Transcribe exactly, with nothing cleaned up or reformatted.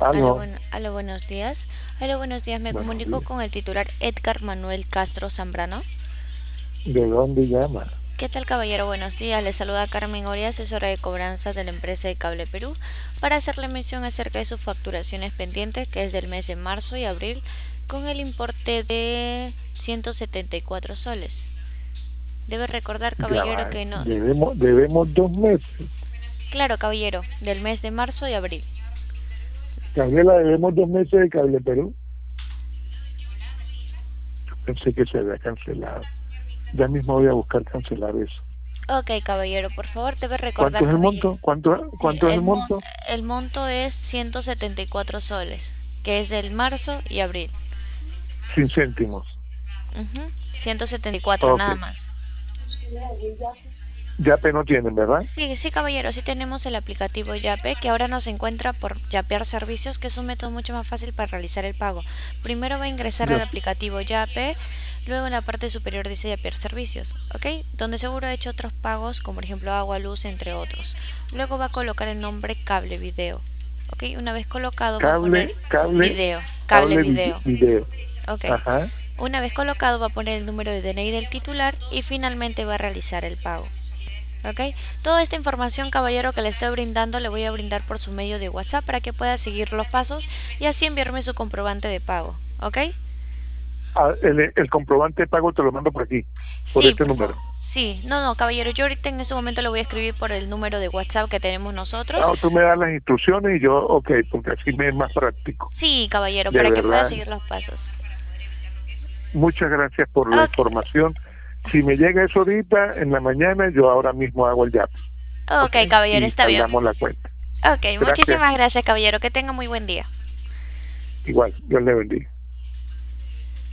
Aló, Aló, bueno, aló, buenos días. Aló, buenos días. Me buenos comunico días. con el titular Edgar Manuel Castro Zambrano. ¿De dónde llama? ¿Qué tal, caballero? Buenos días. Le saluda Carmen Oria, asesora de cobranzas de la empresa de Cable Perú, para hacerle mención acerca de sus facturaciones pendientes, que es del mes de marzo y abril, con el importe de ciento setenta y cuatro soles. Debe recordar, Ya caballero, va, que no... debemos, debemos dos meses. Claro, caballero, del mes de marzo y abril. Gabriela, debemos dos meses de Cable Perú. Pensé que se había cancelado. Ya mismo voy a buscar cancelar eso. Ok, caballero, por favor, debe ¿Cuánto recordar, es el caballero. monto? ¿Cuánto, Sí, cuánto es el el, mon- monto? el monto es ciento setenta y cuatro soles, que es del marzo y abril. Sin céntimos. Ujú, ciento setenta y cuatro Ok. nada más. Ya pe no tienen, ¿verdad? Sí, sí, caballero, sí tenemos el aplicativo Yape, que ahora nos encuentra por Yapear Servicios, que es un método mucho más fácil para realizar el pago. Primero va a ingresar Yo al sé. aplicativo Yape, luego en la parte superior dice Yapear Servicios, ¿ok? Donde seguro ha hecho otros pagos, como por ejemplo agua, luz, entre otros. Luego va a colocar el nombre Cable Video, ¿ok? Una vez colocado va a poner Cable, cable, Video, Cable cable, vide- Video, video. ¿ok? Ajá. Una vez colocado va a poner el número de D N I del titular y finalmente va a realizar el pago. ¿Ok? Toda esta información, caballero, que le estoy brindando, le voy a brindar por su medio de WhatsApp para que pueda seguir los pasos y así enviarme su comprobante de pago. ¿Ok? Ah, el, el comprobante de pago te lo mando por aquí, por Sí, este por favor. número. Sí, no, no, caballero, yo ahorita en este momento le voy a escribir por el número de WhatsApp que tenemos nosotros. Ah, tú me das las instrucciones y yo, ok, porque así me es más práctico. Sí, caballero, De para que pueda verdad, seguir los pasos. muchas gracias por la Ok, información. Si me llega eso ahorita, en la mañana, yo ahora mismo hago el YAP, ¿ok? ok, caballero, Y está bien. saldamos la cuenta. Ok, Gracias. muchísimas gracias, caballero. Que tenga muy buen día. Igual, Dios le bendiga.